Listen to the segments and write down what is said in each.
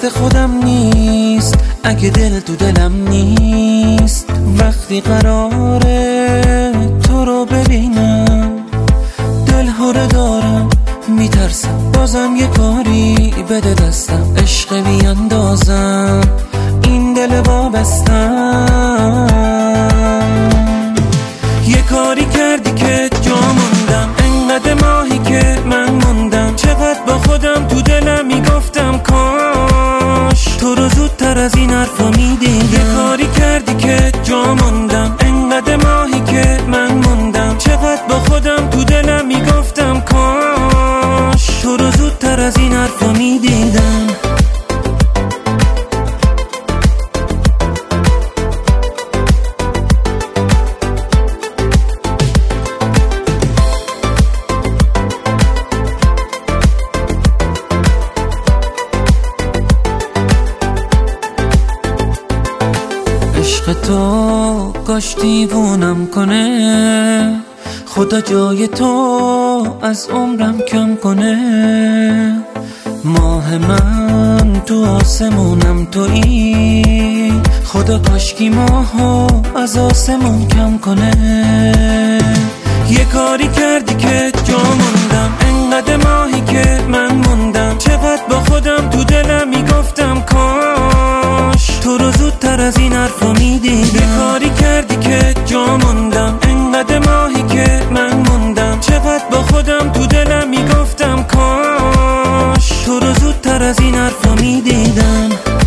دست خودم نیست اگه دل تو دلم نیست. وقتی قراره تو رو ببینم دل هره دارم، میترسم بازم یه کاری بده دستم، عشق بیاندازم این دل وابستم. یه کاری کردی که جا موندم، انقدر ماهی که من موندم، چقدر با خودم تو دلم میگفتم کاش تو رو زودتر از این حرفا میدیدم. یه کاری کردی که جا موندم، انقدر ماهی که من موندم، چقدر با خودم تو دلم میگفتم کاش تو رو زودتر از این حرفا میدیدم. عشق تو کاش دیوونم کنه، خدا جای تو از عمرم کم کنه. ماه من تو آسمونم تویی، خدا کاشکی ماهو از آسمون کم کنه. یه کاری کردی که جا موندم، انقدر ماهی که من موندم، چقدر با خودم تو دلم میگفتم کاش تو رو زودتر از این حرفا میدیدم. یه کاری کردی که جا موندم، انقدر ماهی که من موندم، چقدر با خودم تو دلم میگفتم کاش تو رو زودتر از این حرفا میدیدم.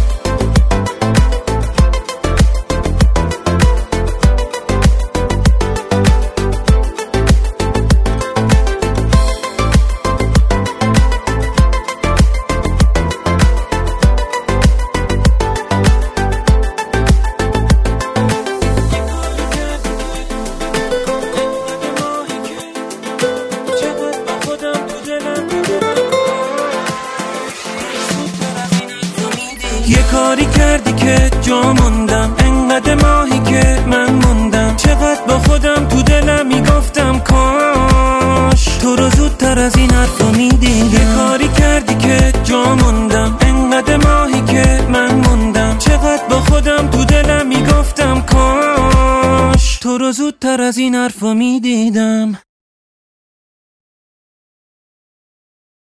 یه کاری کردی که جا موندم، انقدر ماهی که من موندم، چقدر با خودم تو دلم میگفتم کاش تو رو زودتر از این حرفا میدیدم. یه کاری کردی که جا موندم، انقدر ماهی که من موندم، چقدر با خودم تو دلم میگفتم کاش تو رو زودتر از این حرفا میدیدم.